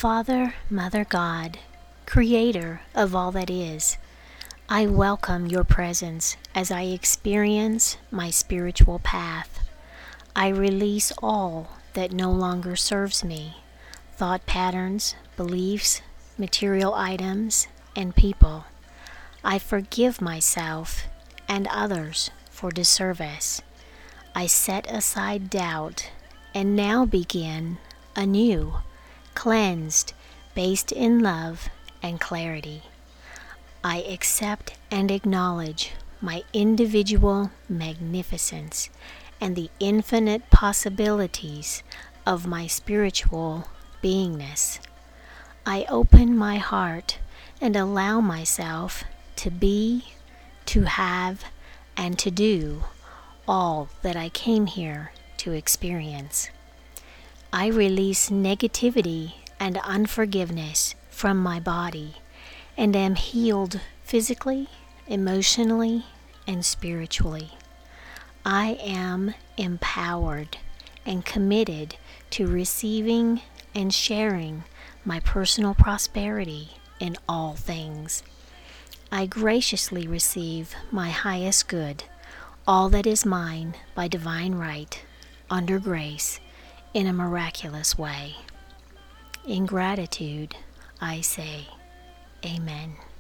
Father, Mother God, Creator of all that is, I welcome your presence as I experience my spiritual path. I release all that no longer serves me, thought patterns, beliefs, material items, and people. I forgive myself and others for disservice. I set aside doubt and now begin anew, cleansed, based in love and clarity. I accept and acknowledge my individual magnificence and the infinite possibilities of my spiritual beingness. I open my heart and allow myself to be, to have, and to do all that I came here to experience. I release negativity and unforgiveness from my body and am healed physically, emotionally, and spiritually. I am empowered and committed to receiving and sharing my personal prosperity in all things. I graciously receive my highest good, all that is mine by divine right, under grace, in a miraculous way. In gratitude, I say, Amen.